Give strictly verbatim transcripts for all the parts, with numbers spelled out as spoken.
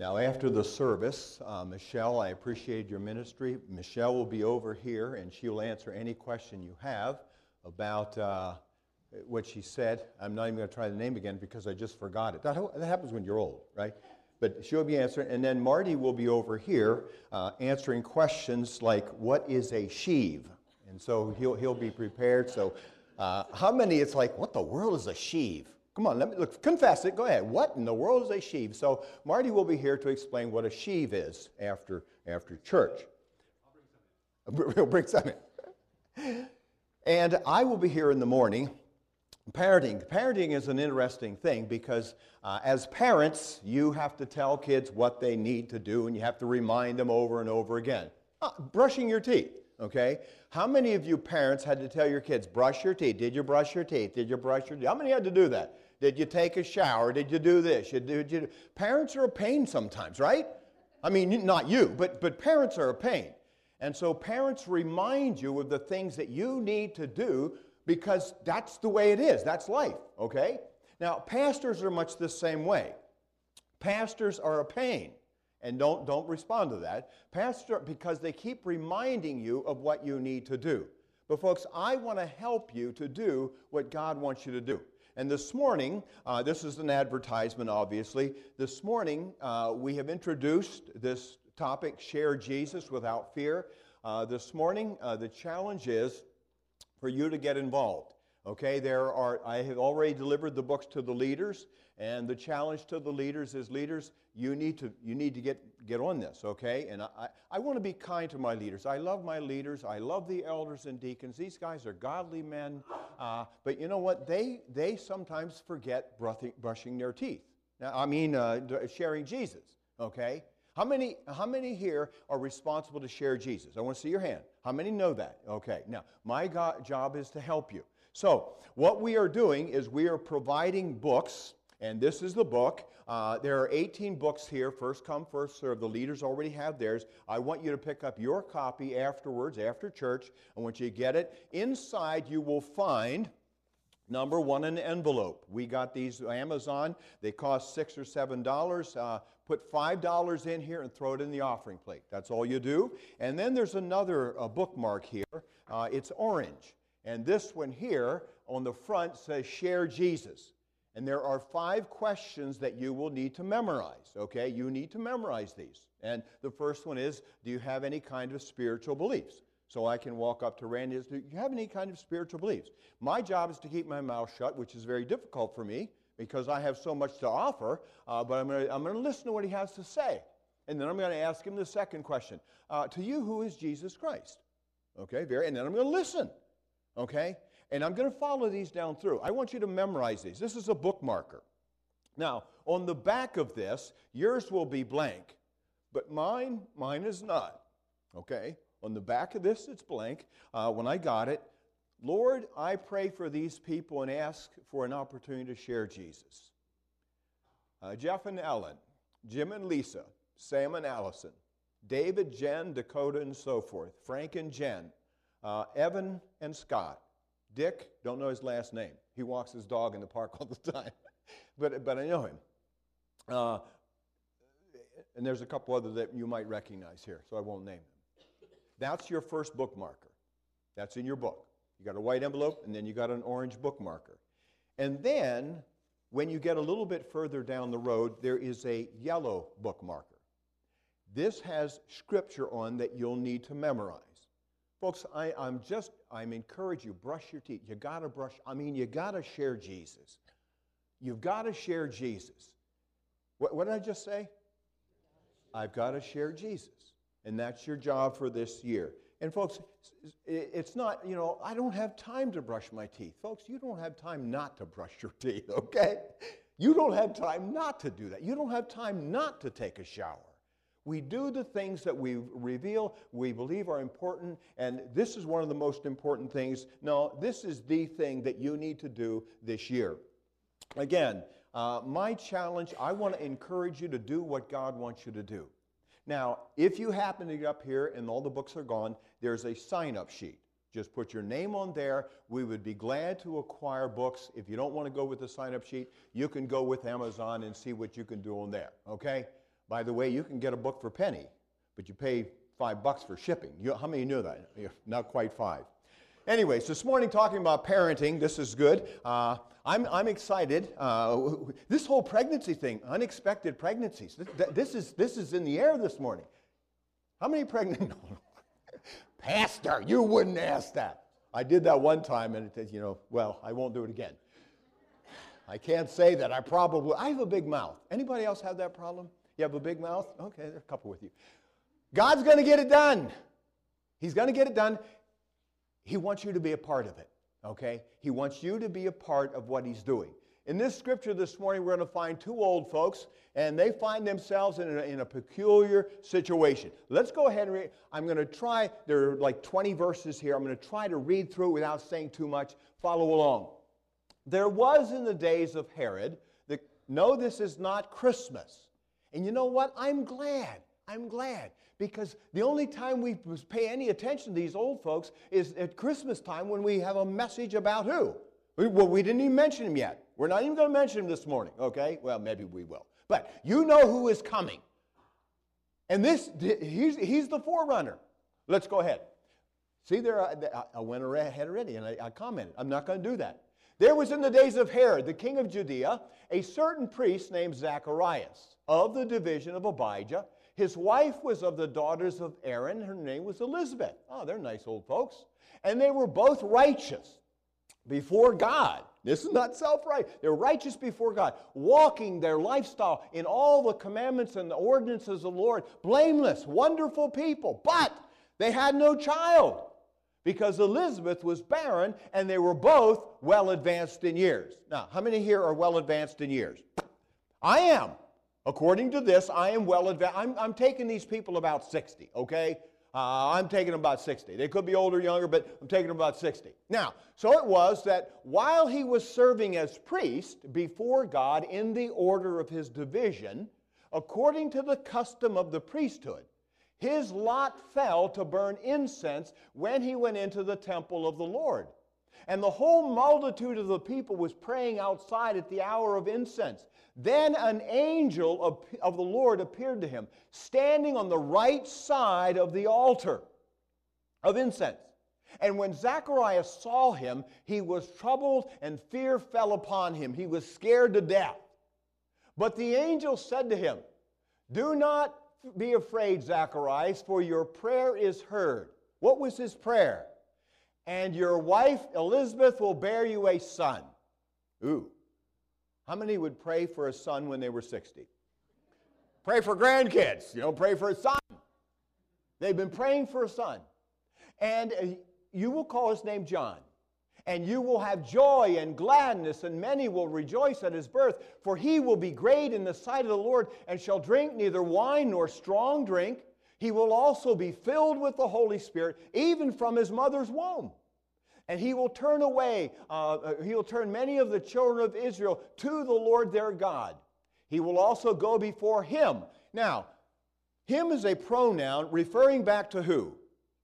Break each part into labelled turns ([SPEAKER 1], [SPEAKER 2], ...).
[SPEAKER 1] Now, after the service, uh, Michelle, I appreciate your ministry. Michelle will be over here, and she will answer any question you have about uh, what she said. I'm not even going to try the name again because I just forgot it. That, that happens when you're old, right? But she'll be answering, and then Marty will be over here uh, answering questions like, what is a sheave? And so he'll, he'll be prepared. So uh, how many, it's like, what the world is a sheave? Come on, let me look, confess it. Go ahead. What in the world is a sheave? So Marty will be here to explain what a sheave is after, after church. I'll bring some in. He'll bring some in. And I will be here in the morning. Parenting. Parenting is an interesting thing because uh, as parents, you have to tell kids what they need to do, and you have to remind them over and over again. Uh, brushing your teeth. Okay? How many of you parents had to tell your kids, brush your teeth? Did you brush your teeth? Did you brush your teeth? How many had to do that? Did you take a shower? Did you do this? Did you do... Parents are a pain sometimes, right? I mean, not you, but, but parents are a pain. And so parents remind you of the things that you need to do because that's the way it is. That's life, okay? Now, pastors are much the same way. Pastors are a pain. And don't, don't respond to that. Pastor, because they keep reminding you of what you need to do. But folks, I want to help you to do what God wants you to do. And this morning, uh, this is an advertisement, obviously. This morning, uh, we have introduced this topic, Share Jesus Without Fear. Uh, this morning, uh, the challenge is for you to get involved. Okay, there are, I have already delivered the books to the leaders, and the challenge to the leaders is, leaders, you need to, you need to get, get on this, okay? And I, I want to be kind to my leaders. I love my leaders. I love the elders and deacons. These guys are godly men, uh, but you know what? They, they sometimes forget brushing, brushing their teeth. Now, I mean, uh, sharing Jesus, okay? How many, how many here are responsible to share Jesus? I want to see your hand. How many know that? Okay, now, my God, job is to help you. So, what we are doing is we are providing books, and this is the book. Uh, there are eighteen books here, first come, first serve. The leaders already have theirs. I want you to pick up your copy afterwards, after church. I want you to get it. Inside, you will find, number one, an envelope. We got these Amazon. They cost six or seven dollars. Uh, put five dollars in here and throw it in the offering plate. That's all you do. And then there's another uh, bookmark here. Uh, it's orange. And this one here on the front says, Share Jesus. And there are five questions that you will need to memorize, okay? You need to memorize these. And the first one is, do you have any kind of spiritual beliefs? So I can walk up to Randy and say, do you have any kind of spiritual beliefs? My job is to keep my mouth shut, which is very difficult for me because I have so much to offer, uh, but I'm going to I'm going to listen to what he has to say. And then I'm going to ask him the second question. Uh, to you, who is Jesus Christ? Okay, very, and then I'm going to listen. Okay? And I'm going to follow these down through. I want you to memorize these. This is a bookmarker. Now, on the back of this, yours will be blank, but mine, mine is not. Okay? On the back of this, it's blank. Uh, when I got it, Lord, I pray for these people and ask for an opportunity to share Jesus. Uh, Jeff and Ellen, Jim and Lisa, Sam and Allison, David, Jen, Dakota, and so forth, Frank and Jen, Uh, Evan and Scott. Dick, don't know his last name. He walks his dog in the park all the time. but, but I know him. Uh, and there's a couple other that you might recognize here, so I won't name them. That's your first bookmarker. That's in your book. You got a white envelope, and then you got an orange bookmarker. And then, when you get a little bit further down the road, there is a yellow bookmarker. This has scripture on that you'll need to memorize. Folks, I, I'm just, I'm encouraging you, brush your teeth. You got to brush, I mean, you got to share Jesus. You've got to share Jesus. What, what did I just say? I've got to share Jesus. And that's your job for this year. And folks, it's not, you know, I don't have time to brush my teeth. Folks, you don't have time not to brush your teeth, okay? You don't have time not to do that. You don't have time not to take a shower. We do the things that we reveal, we believe are important, and this is one of the most important things. No, this is the thing that you need to do this year. Again, uh, my challenge, I want to encourage you to do what God wants you to do. Now, if you happen to get up here and all the books are gone, there's a sign-up sheet. Just put your name on there. We would be glad to acquire books. If you don't want to go with the sign-up sheet, you can go with Amazon and see what you can do on there, okay? By the way, you can get a book for a penny, but you pay five bucks for shipping. You, how many knew that? Not quite five. Anyways, this morning talking about parenting, this is good. Uh, I'm, I'm excited. Uh, this whole pregnancy thing, unexpected pregnancies, this, this, is, this is in the air this morning. How many pregnant? No. Pastor, you wouldn't ask that. I did that one time, and it, you know, well, I won't do it again. I can't say that. I probably, I have a big mouth. Anybody else have that problem? You have a big mouth? Okay, there are a couple with you. God's going to get it done. He's going to get it done. He wants you to be a part of it, okay? He wants you to be a part of what he's doing. In this scripture this morning, we're going to find two old folks, and they find themselves in a, in a peculiar situation. Let's go ahead and read. I'm going to try, there are like twenty verses here. I'm going to try to read through without saying too much. Follow along. There was in the days of Herod, the, no, this is not Christmas. And you know what? I'm glad. I'm glad. Because the only time we pay any attention to these old folks is at Christmas time when we have a message about who? Well, we didn't even mention him yet. We're not even going to mention him this morning, okay? Well, maybe we will. But you know who is coming. And this, he's, he's the forerunner. Let's go ahead. See, there, I went ahead already and I, I commented. I'm not going to do that. There was in the days of Herod, the king of Judea, a certain priest named Zacharias of the division of Abijah. His wife was of the daughters of Aaron. Her name was Elizabeth. Oh, they're nice old folks. And they were both righteous before God. This is not self-right. They're righteous before God, walking their lifestyle in all the commandments and the ordinances of the Lord. Blameless, wonderful people. But they had no child because Elizabeth was barren and they were both well advanced in years. Now, how many here are well advanced in years? I am. According to this, I am well advanced. I'm, I'm taking these people about sixty, okay? Uh, I'm taking them about sixty. They could be older or younger, but I'm taking them about sixty. Now, so it was that while he was serving as priest before God in the order of his division, according to the custom of the priesthood, his lot fell to burn incense when he went into the temple of the Lord. And the whole multitude of the people was praying outside at the hour of incense. Then an angel of, of the Lord appeared to him, standing on the right side of the altar of incense. And when Zacharias saw him, he was troubled and fear fell upon him. He was scared to death. But the angel said to him, "Do not be afraid, Zacharias, for your prayer is heard." What was his prayer? "And your wife Elizabeth will bear you a son." Ooh. How many would pray for a son when they were sixty? Pray for grandkids. You know, pray for a son. They've been praying for a son. And uh, you will call his name John. And you will have joy and gladness, and many will rejoice at his birth. For he will be great in the sight of the Lord, and shall drink neither wine nor strong drink. He will also be filled with the Holy Spirit, even from his mother's womb. And he will turn away, uh, he will turn many of the children of Israel to the Lord their God. He will also go before him. Now, him is a pronoun referring back to who?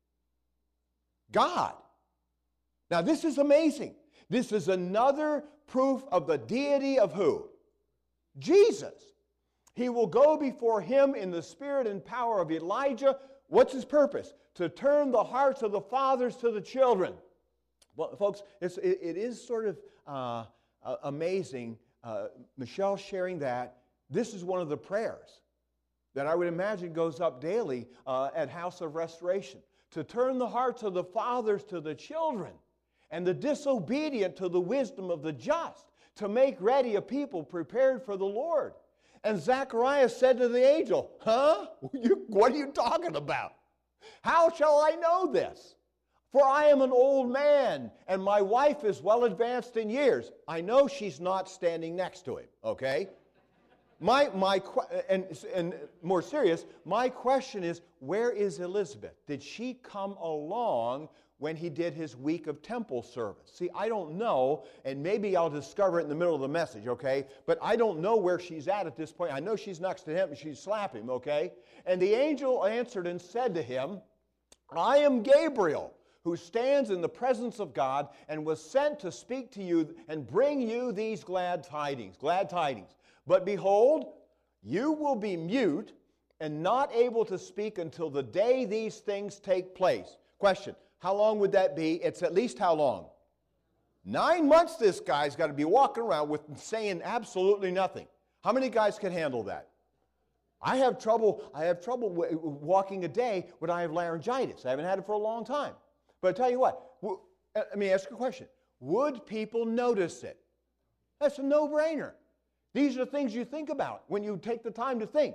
[SPEAKER 1] God. Now, this is amazing. This is another proof of the deity of who? Jesus. He will go before him in the spirit and power of Elijah. What's his purpose? To turn the hearts of the fathers to the children. Well, folks, it's, it, it is sort of uh, uh, amazing, uh, Michelle sharing that. This is one of the prayers that I would imagine goes up daily uh, at House of Restoration. To turn the hearts of the fathers to the children, and the disobedient to the wisdom of the just, to make ready a people prepared for the Lord. And Zacharias said to the angel, "Huh? You, what are you talking about? How shall I know this? For I am an old man, and my wife is well advanced in years." I know she's not standing next to him, okay? My, my, and, and more serious, my question is, where is Elizabeth? Did she come along when he did his week of temple service? See, I don't know, and maybe I'll discover it in the middle of the message, okay? But I don't know where she's at at this point. I know she's next to him, and she'd slap him, okay? And the angel answered and said to him, "I am Gabriel, who stands in the presence of God, and was sent to speak to you and bring you these glad tidings." Glad tidings. "But behold, You will be mute and not able to speak until the day these things take place. Question, how long would that be? It's at least how long? Nine months this guy's got to be walking around with saying absolutely nothing. How many guys can handle that? I have trouble, I have trouble w- walking a day when I have laryngitis. I haven't had it for a long time. But I tell you what, w- let me ask you a question. Would people notice it? That's a no-brainer. These are things you think about when you take the time to think.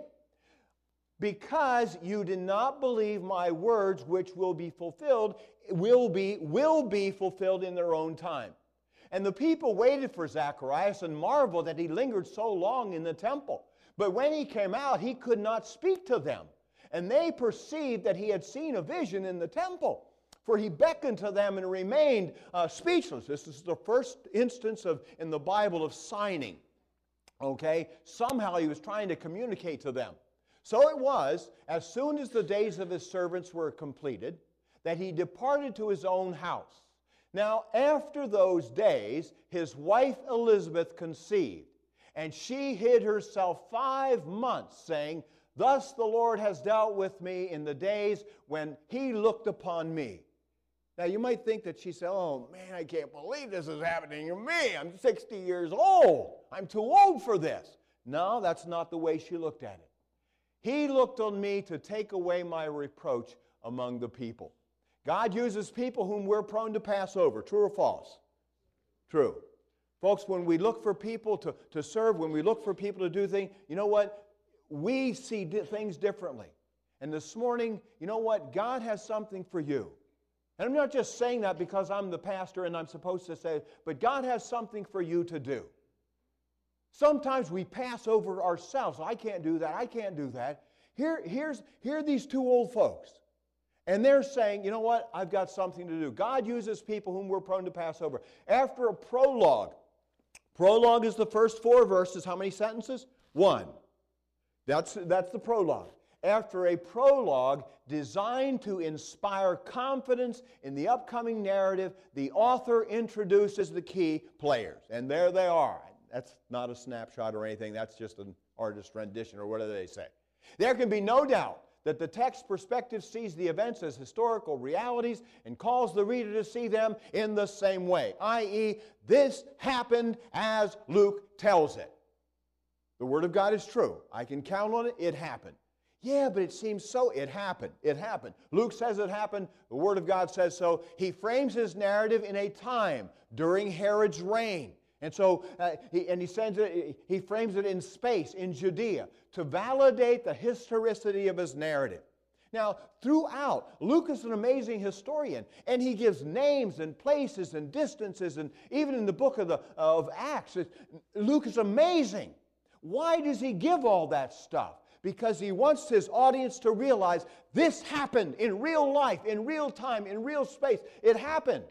[SPEAKER 1] Because you did not believe my words, which will be fulfilled, will be, will be fulfilled in their own time. And the people waited for Zacharias and marveled that he lingered so long in the temple. But when he came out, he could not speak to them. And they perceived that he had seen a vision in the temple. For he beckoned to them and remained uh, speechless. This is the first instance of in the Bible of signing. Okay? Somehow he was trying to communicate to them. So it was, as soon as the days of his servants were completed, that he departed to his own house. Now, after those days, his wife Elizabeth conceived, and she hid herself five months, saying, Thus the Lord has dealt with me in the days when he looked upon me. Now, you might think that she said, oh, man, I can't believe this is happening to me. I'm sixty years old. I'm too old for this. No, that's not the way she looked at it. He looked on me to take away my reproach among the people. God uses people whom we're prone to pass over. True or false? True. Folks, when we look for people to, to serve, when we look for people to do things, you know what? We see di- things differently. And this morning, you know what? God has something for you. And I'm not just saying that because I'm the pastor and I'm supposed to say it, but God has something for you to do. Sometimes we pass over ourselves. I can't do that. I can't do that. Here, here's, here are these two old folks. And they're saying, you know what? I've got something to do. God uses people whom we're prone to pass over. After a prologue, prologue is the first four verses. How many sentences? One. That's, that's the prologue. After a prologue designed to inspire confidence in the upcoming narrative, the author introduces the key players. And there they are. That's not a snapshot or anything. That's just an artist's rendition or whatever they say. There can be no doubt that the text perspective sees the events as historical realities and calls the reader to see them in the same way, that is, this happened as Luke tells it. The Word of God is true. I can count on it. It happened. Yeah, but it seems so. It happened. It happened. Luke says it happened. The Word of God says so. He frames his narrative in a time during Herod's reign. And so, uh, he, and he sends it, he frames it in space, in Judea, to validate the historicity of his narrative. Now, throughout, Luke is an amazing historian, and he gives names and places and distances, and even in the book of, the, of Acts, it, Luke is amazing. Why does he give all that stuff? Because he wants his audience to realize this happened in real life, in real time, in real space. It happened.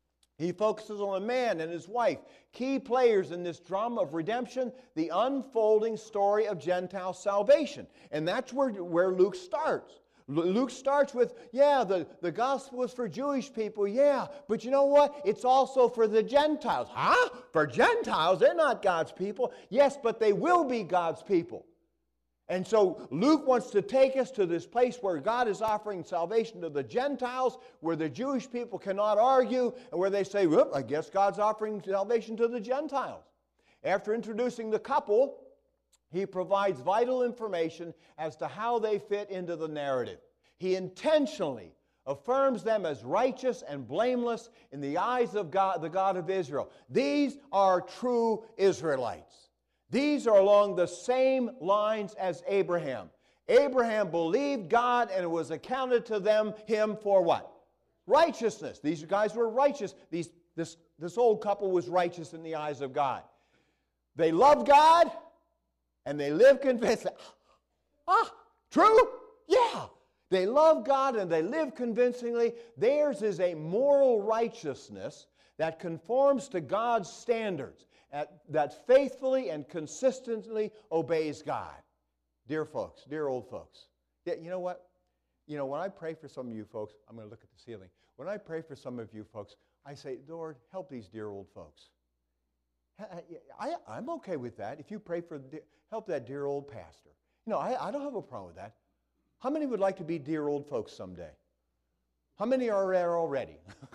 [SPEAKER 1] He focuses on a man and his wife, key players in this drama of redemption, the unfolding story of Gentile salvation. And that's where, where Luke starts. Luke starts with, yeah, the, the gospel is for Jewish people, yeah, but you know what? It's also for the Gentiles. Huh? For Gentiles? They're not God's people. Yes, but they will be God's people. And so Luke wants to take us to this place where God is offering salvation to the Gentiles, where the Jewish people cannot argue, and where they say, well, I guess God's offering salvation to the Gentiles. After introducing the couple, he provides vital information as to how they fit into the narrative. He intentionally affirms them as righteous and blameless in the eyes of God, the God of Israel. These are true Israelites. These are along the same lines as Abraham. Abraham believed God, and it was accounted to them, him for what? Righteousness. These guys were righteous. These, this, this old couple was righteous in the eyes of God. They loved God, and they lived convinced. Ah, true? Yeah. They love God, and they live convincingly. Theirs is a moral righteousness that conforms to God's standards, that faithfully and consistently obeys God. Dear folks, dear old folks, you know what? You know, when I pray for some of you folks, I'm going to look at the ceiling. When I pray for some of you folks, I say, Lord, help these dear old folks. I, I'm okay with that. If you pray for, help that dear old pastor. You know, I, I don't have a problem with that. How many would like to be dear old folks someday? How many are there already?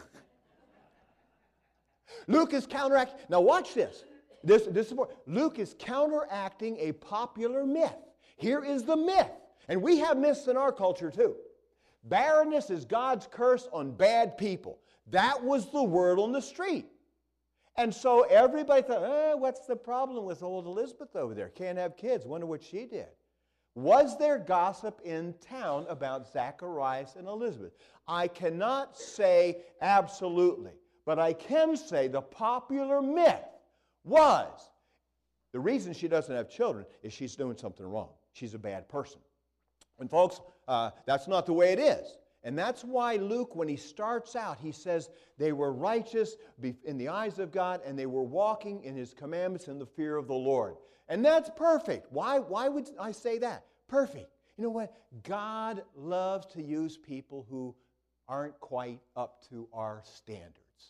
[SPEAKER 1] Luke is counteracting. Now watch this. This, this is important. Luke is counteracting a popular myth. Here is the myth. And we have myths in our culture too. Barrenness is God's curse on bad people. That was the word on the street. And so everybody thought, eh, what's the problem with old Elizabeth over there? Can't have kids. Wonder what she did. Was there gossip in town about Zacharias and Elizabeth? I cannot say absolutely, but I can say the popular myth was the reason she doesn't have children is she's doing something wrong. She's a bad person. And folks, uh, that's not the way it is. And that's why Luke, when he starts out, he says they were righteous in the eyes of God and they were walking in His commandments in the fear of the Lord. And that's perfect. Why, why would I say that? Perfect. You know what? God loves to use people who aren't quite up to our standards.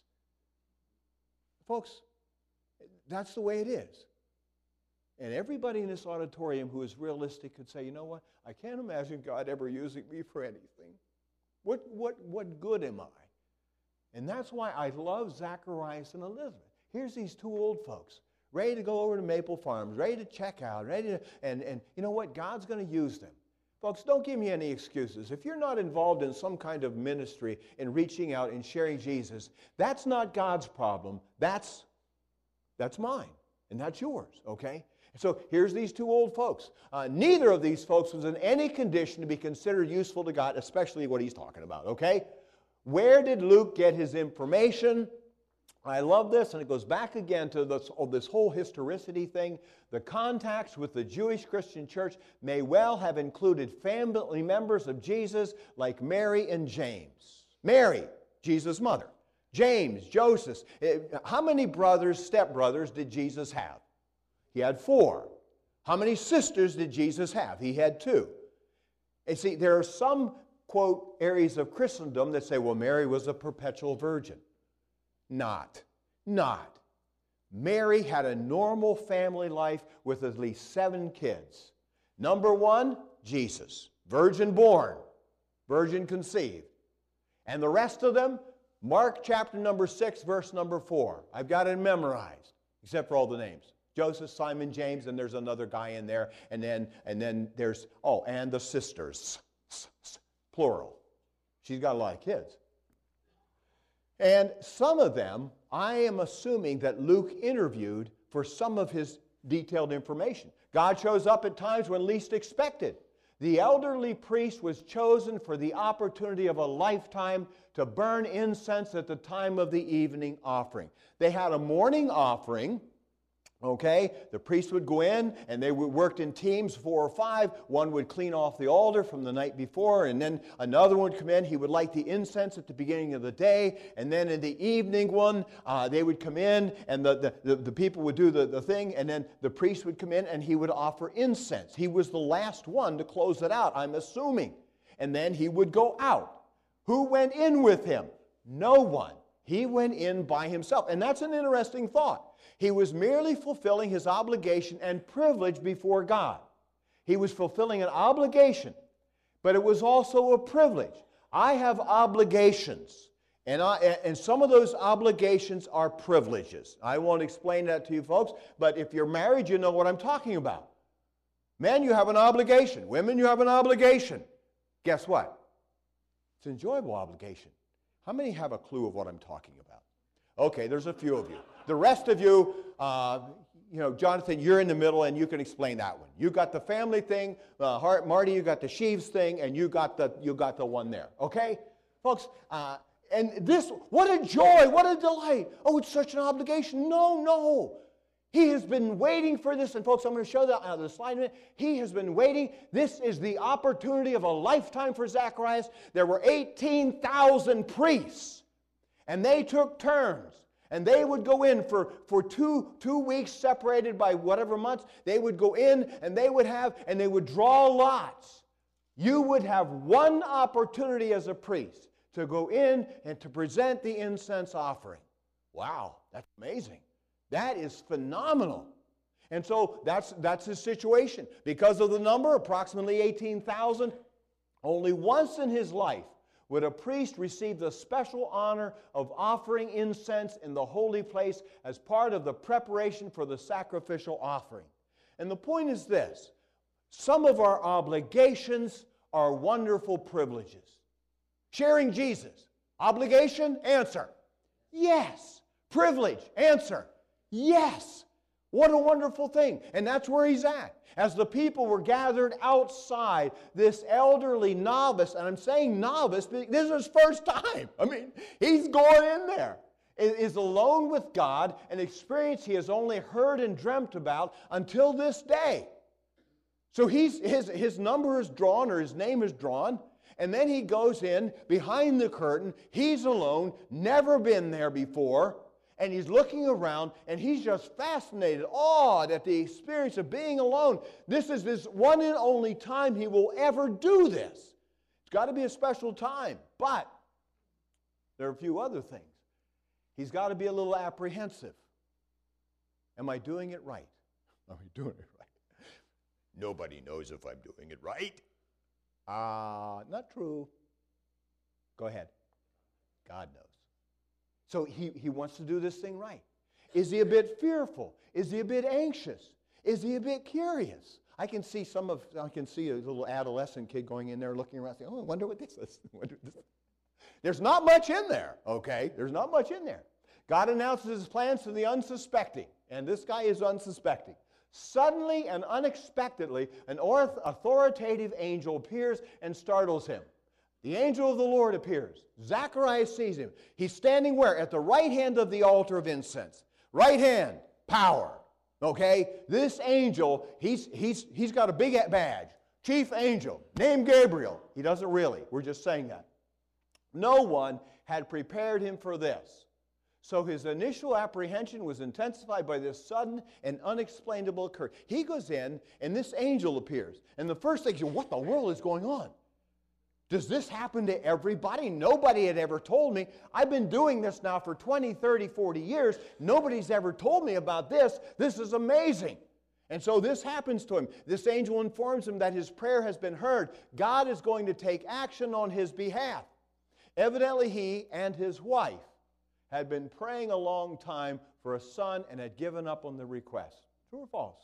[SPEAKER 1] Folks, that's the way it is. And everybody in this auditorium who is realistic could say, you know what? I can't imagine God ever using me for anything. What, what, what good am I? And that's why I love Zacharias and Elizabeth. Here's these two old folks, ready to go over to Maple Farms, ready to check out, ready to, and, and you know what? God's going to use them. Folks, don't give me any excuses. If you're not involved in some kind of ministry in reaching out and sharing Jesus, that's not God's problem. That's, that's mine, and that's yours, okay? So here's these two old folks. Uh, neither of these folks was in any condition to be considered useful to God, especially what he's talking about, okay? Where did Luke get his information? I love this, and it goes back again to this, oh, this whole historicity thing. The contacts with the Jewish Christian church may well have included family members of Jesus like Mary and James. Mary, Jesus' mother. James, Joseph. How many brothers, stepbrothers, did Jesus have? He had four. How many sisters did Jesus have? He had two. And see, there are some, quote, areas of Christendom that say, well, Mary was a perpetual virgin. Not. Not. Mary had a normal family life with at least seven kids. Number one, Jesus. Virgin born. Virgin conceived. And the rest of them, Mark chapter number six, verse number four. I've got it memorized, except for all the names. Joseph, Simon, James, and there's another guy in there. And then, and then there's, oh, and the sisters. Plural. She's got a lot of kids. And some of them, I am assuming that Luke interviewed for some of his detailed information. God shows up at times when least expected. The elderly priest was chosen for the opportunity of a lifetime to burn incense at the time of the evening offering. They had a morning offering. Okay, the priest would go in and they worked in teams, four or five. One would clean off the altar from the night before, and then another one would come in. He would light the incense at the beginning of the day, and then in the evening one, uh, they would come in and the, the, the, the people would do the, the thing, and then the priest would come in and he would offer incense. He was the last one to close it out, I'm assuming. And then he would go out. Who went in with him? No one. He went in by himself. And that's an interesting thought. He was merely fulfilling his obligation and privilege before God. He was fulfilling an obligation, but it was also a privilege. I have obligations, and, I, and some of those obligations are privileges. I won't explain that to you folks, but if you're married, you know what I'm talking about. Men, you have an obligation. Women, you have an obligation. Guess what? It's an enjoyable obligation. How many have a clue of what I'm talking about? Okay, there's a few of you. The rest of you, uh, you know, Jonathan, you're in the middle and you can explain that one. You got the family thing, uh, Marty, you got the sheaves thing, and you got the you got the one there. Okay, folks. Uh, and this, what a joy, what a delight. Oh, it's such an obligation. No, no. He has been waiting for this, and folks, I'm going to show that on the slide in a minute. He has been waiting. This is the opportunity of a lifetime for Zacharias. There were eighteen thousand priests, and they took turns. And they would go in for, for two, two weeks separated by whatever months. They would go in and they would have, and they would draw lots. You would have one opportunity as a priest to go in and to present the incense offering. Wow, that's amazing. That is phenomenal. And so that's, that's his situation. Because of the number, approximately eighteen thousand, only once in his life would a priest receive the special honor of offering incense in the holy place as part of the preparation for the sacrificial offering. And the point is this: some of our obligations are wonderful privileges. Sharing Jesus. Obligation? Answer. Yes. Privilege? Answer. Yes. What a wonderful thing. And that's where he's at. As the people were gathered outside, this elderly novice, and I'm saying novice, this is his first time. I mean, he's going in there. Is alone with God, an experience he has only heard and dreamt about until this day. So he's, his, his number is drawn, or his name is drawn, and then he goes in behind the curtain. He's alone, never been there before, and he's looking around, and he's just fascinated, awed at the experience of being alone. This is this one and only time he will ever do this. It's got to be a special time, but there are a few other things. He's got to be a little apprehensive. Am I doing it right? Are we doing it right? Nobody knows if I'm doing it right. Ah, uh, not true. Go ahead. God knows. So he, he wants to do this thing right. Is he a bit fearful? Is he a bit anxious? Is he a bit curious? I can see some of, I can see a little adolescent kid going in there looking around saying, oh, I wonder what this is. I wonder what this is. There's not much in there, okay? There's not much in there. God announces his plans to the unsuspecting, and this guy is unsuspecting. Suddenly and unexpectedly, an authoritative angel appears and startles him. The angel of the Lord appears. Zacharias sees him. He's standing where? At the right hand of the altar of incense. Right hand, power. Okay? This angel, he's, he's, he's got a big badge. Chief angel, named Gabriel. He doesn't really. We're just saying that. No one had prepared him for this. So his initial apprehension was intensified by this sudden and unexplainable occurrence. He goes in, and this angel appears. And the first thing is, what the world is going on? Does this happen to everybody? Nobody had ever told me. I've been doing this now for twenty, thirty, forty years. Nobody's ever told me about this. This is amazing. And so this happens to him. This angel informs him that his prayer has been heard. God is going to take action on his behalf. Evidently, he and his wife had been praying a long time for a son and had given up on the request. True or false?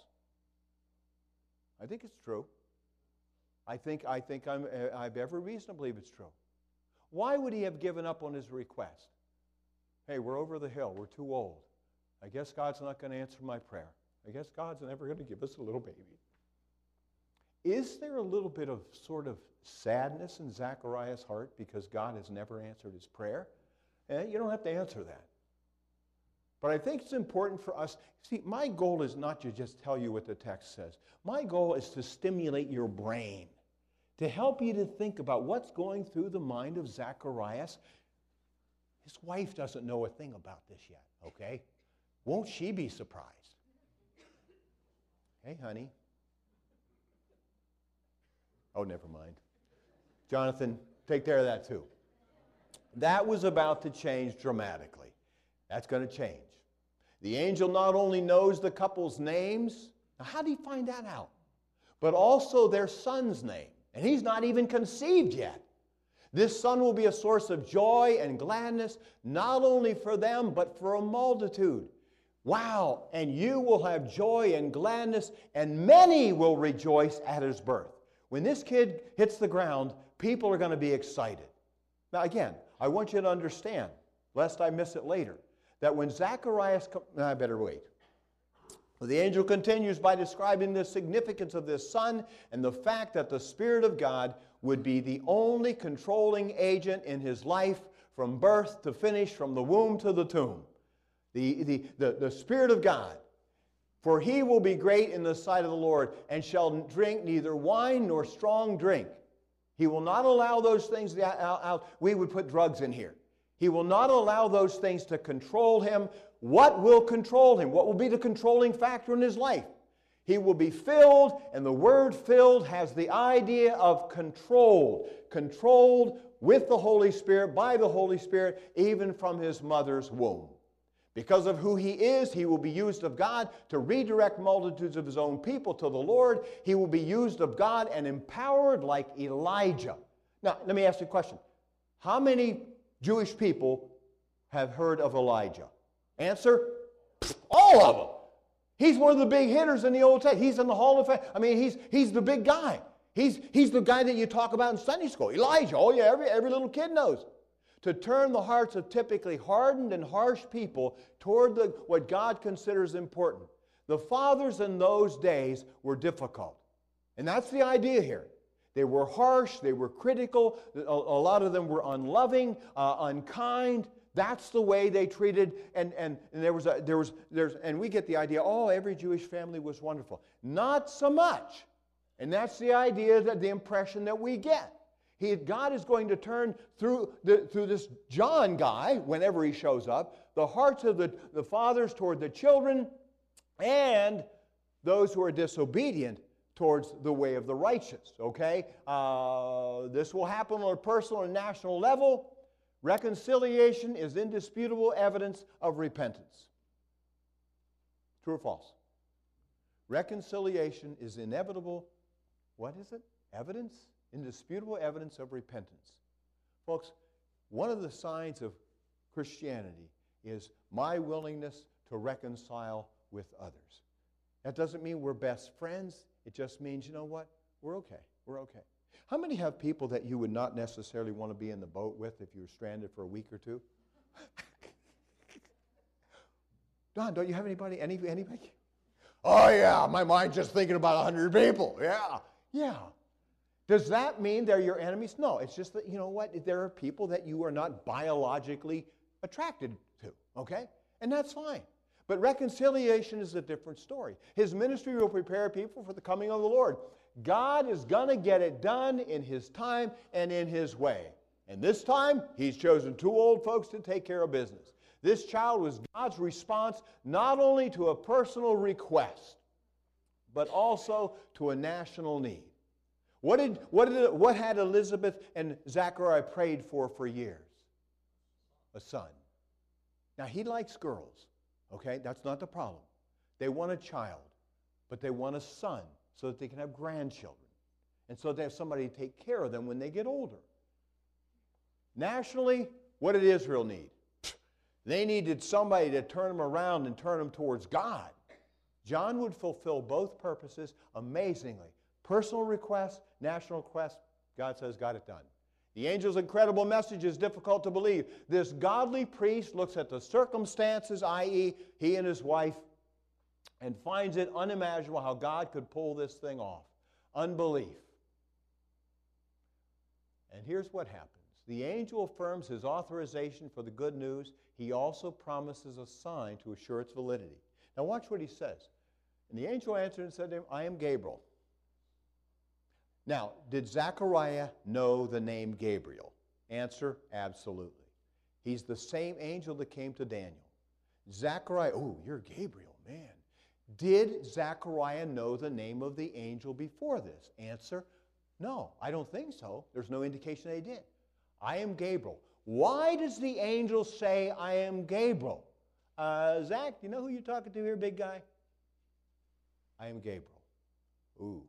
[SPEAKER 1] I think it's true. I think, I think I'm, I have every reason to believe it's true. Why would he have given up on his request? Hey, we're over the hill. We're too old. I guess God's not going to answer my prayer. I guess God's never going to give us a little baby. Is there a little bit of sort of sadness in Zacharias' heart because God has never answered his prayer? Eh, you don't have to answer that. But I think it's important for us. See, my goal is not to just tell you what the text says. My goal is to stimulate your brain, to help you to think about what's going through the mind of Zacharias. His wife doesn't know a thing about this yet, okay? Won't she be surprised? Hey, honey. Oh, never mind. Jonathan, take care of that too. That was about to change dramatically. That's going to change. The angel not only knows the couple's names, now how did he find that out? But also their son's name. And he's not even conceived yet. This son will be a source of joy and gladness, not only for them, but for a multitude. Wow, and you will have joy and gladness, and many will rejoice at his birth. When this kid hits the ground, people are going to be excited. Now again, I want you to understand, lest I miss it later, that when Zacharias, I better wait. The angel continues by describing the significance of this son and the fact that the Spirit of God would be the only controlling agent in his life from birth to finish, from the womb to the tomb. The, the, the, the Spirit of God. For he will be great in the sight of the Lord and shall drink neither wine nor strong drink. He will not allow those things out. out. We would put drugs in here. He will not allow those things to control him. What will control him? What will be the controlling factor in his life? He will be filled, and the word filled has the idea of controlled. Controlled with the Holy Spirit, by the Holy Spirit, even from his mother's womb. Because of who he is, he will be used of God to redirect multitudes of his own people to the Lord. He will be used of God and empowered like Elijah. Now, let me ask you a question. How many Jewish people have heard of Elijah? Answer, all of them. He's one of the big hitters in the Old Testament. He's in the Hall of Fame. I mean, he's, he's the big guy. He's, he's the guy that you talk about in Sunday school. Elijah, oh yeah, every, every little kid knows. To turn the hearts of typically hardened and harsh people toward the, what God considers important. The fathers in those days were difficult. And that's the idea here. They were harsh, they were critical, a, a lot of them were unloving, uh, unkind. That's the way they treated, and, and, and there was, a, there was, there's, and we get the idea, oh, every Jewish family was wonderful. Not so much. And that's the idea, that the impression that we get. He, God is going to turn through, the, through this John guy, whenever he shows up, the hearts of the, the fathers toward the children, and those who are disobedient towards the way of the righteous, okay? Uh, this will happen on a personal and national level. Reconciliation is indisputable evidence of repentance. True or false? Reconciliation is inevitable, what is it? Evidence? Indisputable evidence of repentance. Folks, one of the signs of Christianity is my willingness to reconcile with others. That doesn't mean we're best friends. It just means, you know what? We're okay. We're okay. How many have people that you would not necessarily want to be in the boat with if you were stranded for a week or two? Don, don't you have anybody? Any, anybody? Oh, yeah, my mind's just thinking about a hundred people. Yeah, yeah. Does that mean they're your enemies? No, it's just that, you know what? There are people that you are not biologically attracted to, okay? And that's fine. But reconciliation is a different story. His ministry will prepare people for the coming of the Lord. God is going to get it done in His time and in His way. And this time, He's chosen two old folks to take care of business. This child was God's response not only to a personal request, but also to a national need. What did, what did, what had Elizabeth and Zachariah prayed for for years? A son. Now, he likes girls, okay? That's not the problem. They want a child, but they want a son so that they can have grandchildren, and so they have somebody to take care of them when they get older. Nationally, what did Israel need? They needed somebody to turn them around and turn them towards God. John would fulfill both purposes amazingly. Personal request, national request, God says, got it done. The angel's incredible message is difficult to believe. This godly priest looks at the circumstances, that is, he and his wife, and finds it unimaginable how God could pull this thing off. Unbelief. And here's what happens. The angel affirms his authorization for the good news. He also promises a sign to assure its validity. Now watch what he says. And the angel answered and said to him, I am Gabriel. Now, did Zechariah know the name Gabriel? Answer, absolutely. He's the same angel that came to Daniel. Zechariah, oh, you're Gabriel, man. Did Zechariah know the name of the angel before this? Answer, no, I don't think so. There's no indication that he did. I am Gabriel. Why does the angel say, I am Gabriel? Uh, Zach, do you know who you're talking to here, big guy? I am Gabriel. Ooh.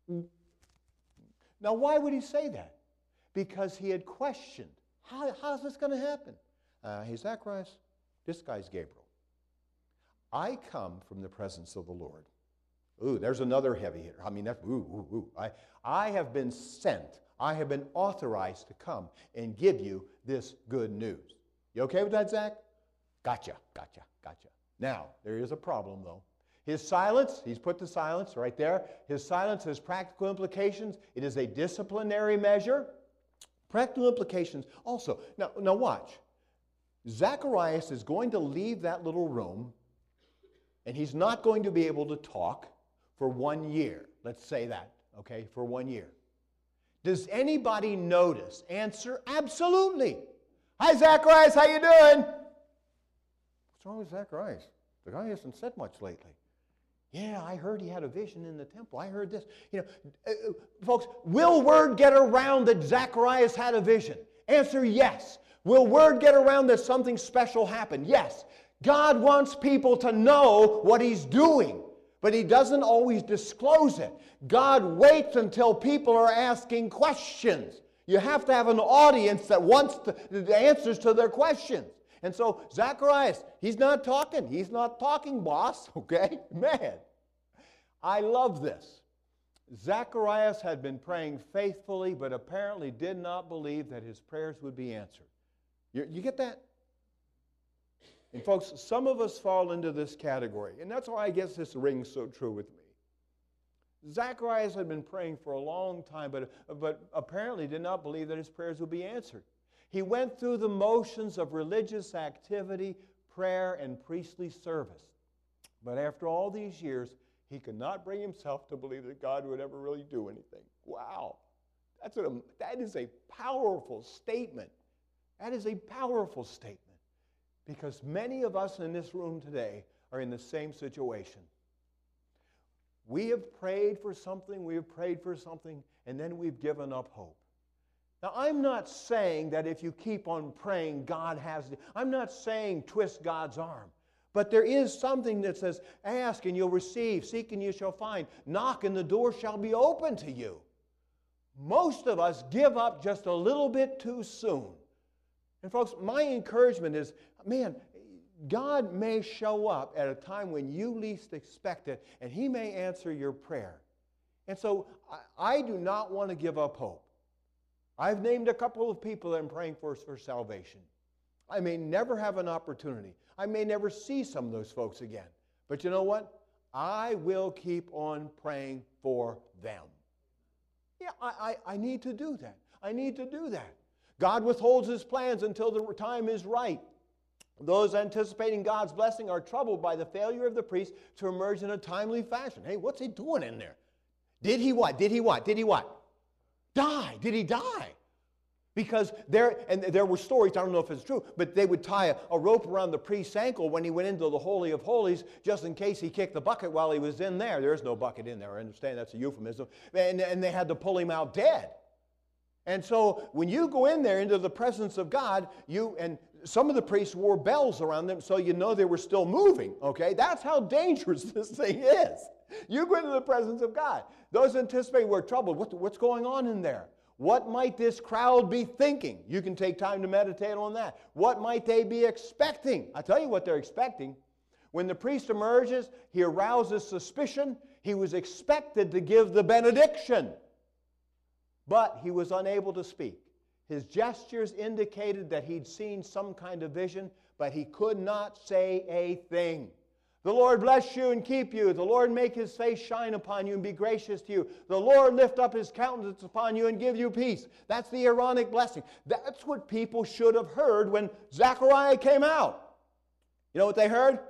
[SPEAKER 1] Now, why would he say that? Because he had questioned, How, how's this going to happen? Uh, hey, Zacharias, this guy's Gabriel. I come from the presence of the Lord. Ooh, there's another heavy hitter. I mean, that's, ooh, ooh, ooh. I, I have been sent. I have been authorized to come and give you this good news. You okay with that, Zach? Gotcha, gotcha, gotcha. Now, there is a problem, though. His silence, he's put the silence right there. His silence has practical implications. It is a disciplinary measure. Practical implications also. Now, now watch. Zacharias is going to leave that little room, and he's not going to be able to talk for one year. Let's say that, okay, for one year. Does anybody notice? Answer, absolutely. Hi, Zacharias, how you doing? What's wrong with Zacharias? The guy hasn't said much lately. Yeah, I heard he had a vision in the temple. I heard this. You know, uh, folks, will word get around that Zacharias had a vision? Answer, yes. Will word get around that something special happened? Yes. God wants people to know what He's doing, but He doesn't always disclose it. God waits until people are asking questions. You have to have an audience that wants the, the answers to their questions. And so Zacharias, he's not talking. He's not talking, boss, okay? Man, I love this. Zacharias had been praying faithfully, but apparently did not believe that his prayers would be answered. You, you get that? And folks, some of us fall into this category, and that's why I guess this rings so true with me. Zacharias had been praying for a long time, but, but apparently did not believe that his prayers would be answered. He went through the motions of religious activity, prayer, and priestly service. But after all these years, he could not bring himself to believe that God would ever really do anything. Wow. That's a, that is a powerful statement. That is a powerful statement. Because many of us in this room today are in the same situation. We have prayed for something, we have prayed for something, and then we've given up hope. Now, I'm not saying that if you keep on praying, God has... I'm not saying twist God's arm. But there is something that says, ask and you'll receive, seek and you shall find, knock and the door shall be open to you. Most of us give up just a little bit too soon. And folks, my encouragement is, man, God may show up at a time when you least expect it, and He may answer your prayer. And so I, I do not want to give up hope. I've named a couple of people that I'm praying for for salvation. I may never have an opportunity. I may never see some of those folks again. But you know what? I will keep on praying for them. Yeah, I, I, I need to do that. I need to do that. God withholds His plans until the time is right. Those anticipating God's blessing are troubled by the failure of the priest to emerge in a timely fashion. Hey, what's he doing in there? Did he what? Did he what? Did he what? Die. Did he die? Because there, and there were stories, I don't know if it's true, but they would tie a, a rope around the priest's ankle when he went into the Holy of Holies, just in case he kicked the bucket while he was in there. There is no bucket in there, I understand that's a euphemism. And, and they had to pull him out dead. And so when you go in there into the presence of God, you, and some of the priests wore bells around them so you know they were still moving, okay? That's how dangerous this thing is. You go into the presence of God. Those anticipating were troubled. What, what's going on in there? What might this crowd be thinking? You can take time to meditate on that. What might they be expecting? I'll tell you what they're expecting. When the priest emerges, he arouses suspicion. He was expected to give the benediction, but he was unable to speak. His gestures indicated that he'd seen some kind of vision, but he could not say a thing. The Lord bless you and keep you. The Lord make His face shine upon you and be gracious to you. The Lord lift up His countenance upon you and give you peace. That's the Aaronic blessing. That's what people should have heard when Zechariah came out. You know what they heard?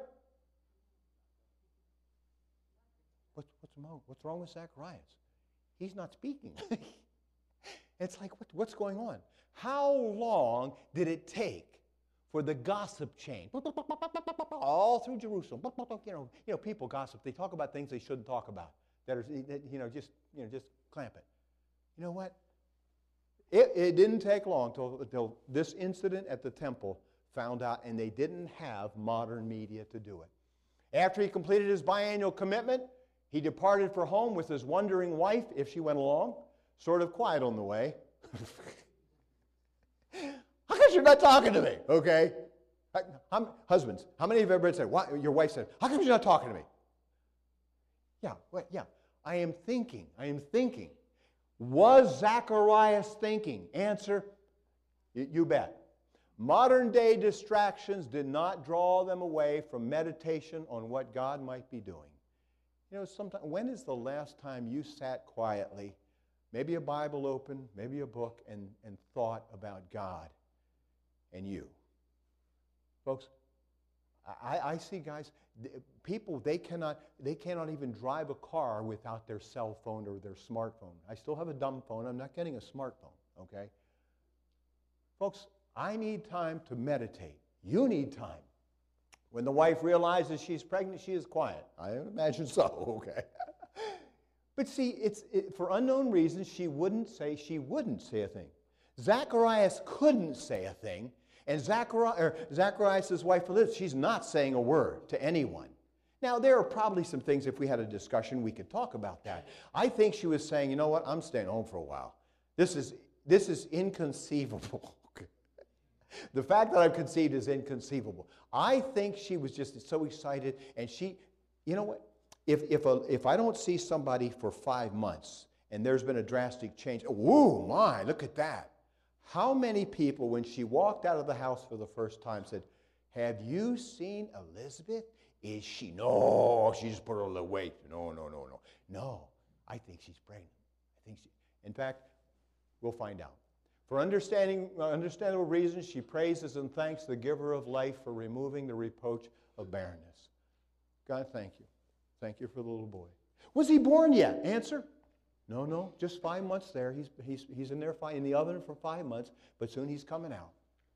[SPEAKER 1] What's, what's, wrong, what's wrong with Zacharias? He's not speaking. It's like, what, what's going on? How long did it take for the gossip chain all through Jerusalem? You know, you know, people gossip. They talk about things they shouldn't talk about. That are, you know, just you know, just clamp it. You know what? It, it didn't take long until, until this incident at the temple found out, and they didn't have modern media to do it. After he completed his biannual commitment, he departed for home with his wondering wife, if she went along, sort of quiet on the way. How come you're not talking to me? Okay. How, husbands, how many of you have ever said, why, your wife said, how come you're not talking to me? Yeah, well, yeah. I am thinking. I am thinking. Was Zacharias thinking? Answer, you, you bet. Modern day distractions did not draw them away from meditation on what God might be doing. You know, sometimes, when is the last time you sat quietly, maybe a Bible open, maybe a book, and, and thought about God and you? Folks, I, I see guys, people, they cannot, they cannot even drive a car without their cell phone or their smartphone. I still have a dumb phone. I'm not getting a smartphone, okay? Folks, I need time to meditate. You need time. When the wife realizes she's pregnant, she is quiet. I imagine so, okay? But see, it's it, for unknown reasons, she wouldn't say, she wouldn't say a thing. Zacharias couldn't say a thing, And Zachariah, Zacharias' wife Elizabeth, she's not saying a word to anyone. Now, there are probably some things, if we had a discussion, we could talk about that. I think she was saying, you know what, I'm staying home for a while. This is, this is inconceivable. The fact that I've conceived is inconceivable. I think she was just so excited, and she, you know what, if, if, a, if I don't see somebody for five months, and there's been a drastic change, whoa, my, look at that. How many people, when she walked out of the house for the first time, said, have you seen Elizabeth? Is she? No, she just put on a little weight. No, no, no, no. No, I think she's pregnant. I think she, in fact, we'll find out. For understanding, uh, understandable reasons, she praises and thanks the giver of life for removing the reproach of barrenness. God, thank you. Thank you for the little boy. Was he born yet? Answer. No, no, just five months there. He's, he's, he's in there in the oven for five months, but soon he's coming out.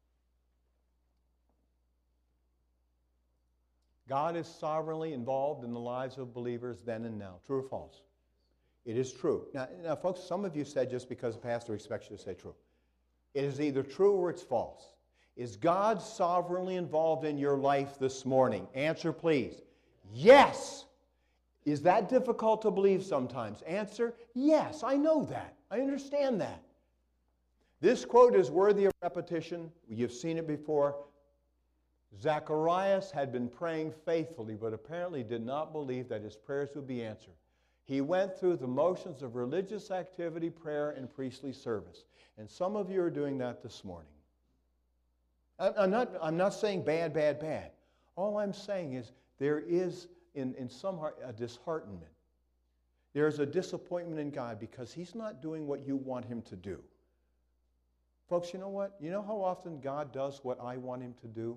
[SPEAKER 1] God is sovereignly involved in the lives of believers then and now. True or false? It is true. Now, now, folks, some of you said just because the pastor expects you to say true. It is either true or it's false. Is God sovereignly involved in your life this morning? Answer, please. Yes. Is that difficult to believe sometimes? Answer, yes, I know that. I understand that. This quote is worthy of repetition. You've seen it before. Zacharias had been praying faithfully, but apparently did not believe that his prayers would be answered. He went through the motions of religious activity, prayer, and priestly service. And some of you are doing that this morning. I'm not, I'm not saying bad, bad, bad. All I'm saying is there is In, in some heart, a disheartenment. There's a disappointment in God because he's not doing what you want him to do. Folks, you know what? You know how often God does what I want him to do?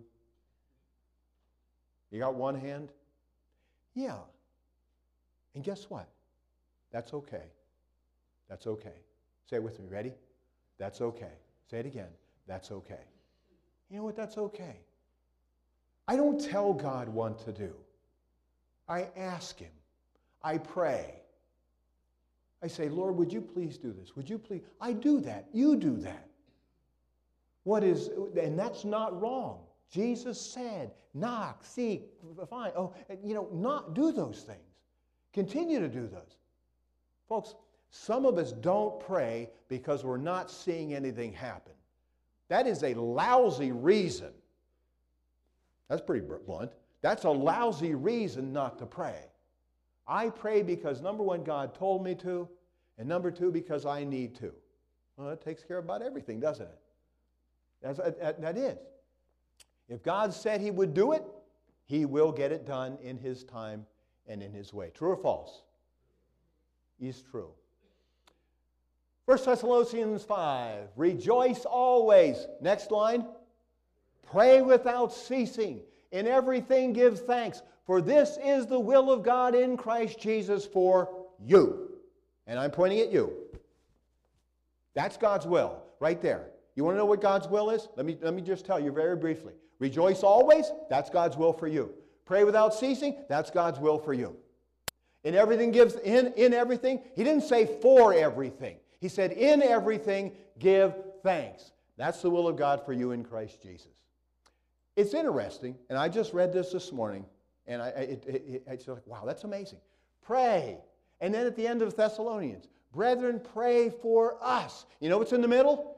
[SPEAKER 1] You got one hand? Yeah. And guess what? That's okay. That's okay. Say it with me. Ready? That's okay. Say it again. That's okay. You know what? That's okay. I don't tell God what to do. I ask him. I pray. I say, Lord, would you please do this? Would you please? I do that. You do that. What is, and that's not wrong. Jesus said, knock, seek, find. Oh, you know, not do those things. Continue to do those. Folks, some of us don't pray because we're not seeing anything happen. That is a lousy reason. That's pretty blunt. That's a lousy reason not to pray. I pray because, number one, God told me to, and number two, because I need to. Well, that takes care of about everything, doesn't it? That's, that, that is. If God said he would do it, he will get it done in his time and in his way. True or false? Is true. First Thessalonians five, rejoice always. Next line, pray without ceasing. In everything give thanks, for this is the will of God in Christ Jesus for you. And I'm pointing at you. That's God's will, right there. You want to know what God's will is? Let me, let me just tell you very briefly. Rejoice always, that's God's will for you. Pray without ceasing, that's God's will for you. In everything gives, in, in everything, he didn't say for everything. He said in everything give thanks. That's the will of God for you in Christ Jesus. It's interesting, and I just read this this morning, and I, it, it, it, it's like, wow, that's amazing. Pray. And then at the end of Thessalonians, brethren, pray for us. You know what's in the middle?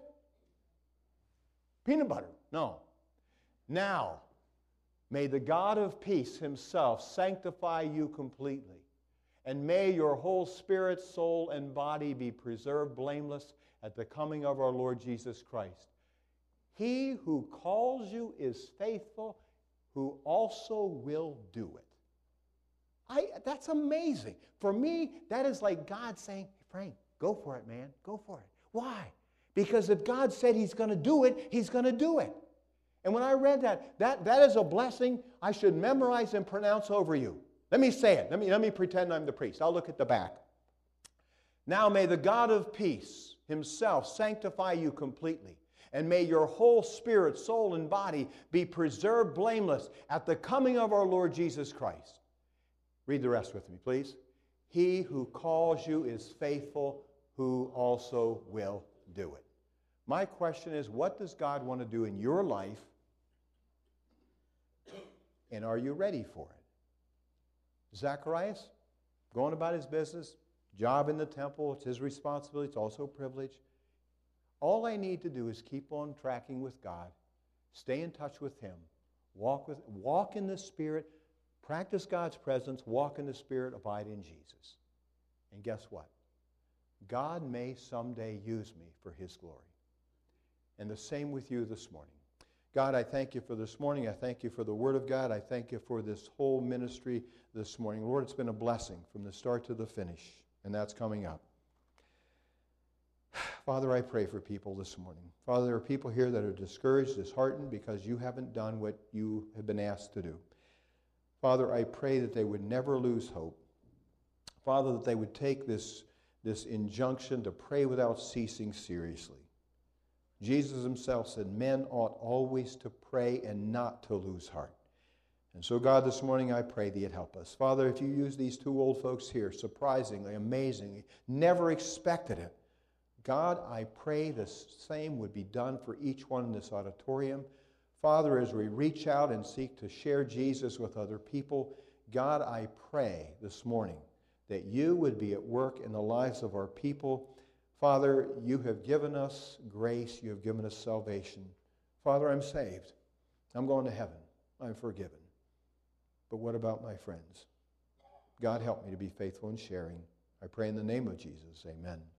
[SPEAKER 1] Peanut butter. No. Now, may the God of peace himself sanctify you completely, and may your whole spirit, soul, and body be preserved blameless at the coming of our Lord Jesus Christ. He who calls you is faithful, who also will do it. I, that's amazing. For me, that is like God saying, hey, Frank, go for it, man. Go for it. Why? Because if God said he's going to do it, he's going to do it. And when I read that, that, that is a blessing I should memorize and pronounce over you. Let me say it. Let me, let me pretend I'm the priest. I'll look at the back. Now may the God of peace himself sanctify you completely, and may your whole spirit, soul, and body be preserved blameless at the coming of our Lord Jesus Christ. Read the rest with me, please. He who calls you is faithful, who also will do it. My question is, what does God want to do in your life, and are you ready for it? Zacharias, going about his business, job in the temple, it's his responsibility, it's also a privilege. All I need to do is keep on tracking with God, stay in touch with Him, walk, with, walk in the Spirit, practice God's presence, walk in the Spirit, abide in Jesus. And guess what? God may someday use me for His glory. And the same with you this morning. God, I thank you for this morning. I thank you for the Word of God. I thank you for this whole ministry this morning. Lord, it's been a blessing from the start to the finish, and that's coming up. Father, I pray for people this morning. Father, there are people here that are discouraged, disheartened, because you haven't done what you have been asked to do. Father, I pray that they would never lose hope. Father, that they would take this, this injunction to pray without ceasing seriously. Jesus himself said, men ought always to pray and not to lose heart. And so, God, this morning I pray that you'd help us. Father, if you use these two old folks here, surprisingly, amazingly, never expected it, God, I pray the same would be done for each one in this auditorium. Father, as we reach out and seek to share Jesus with other people, God, I pray this morning that you would be at work in the lives of our people. Father, you have given us grace. You have given us salvation. Father, I'm saved. I'm going to heaven. I'm forgiven. But what about my friends? God, help me to be faithful in sharing. I pray in the name of Jesus. Amen.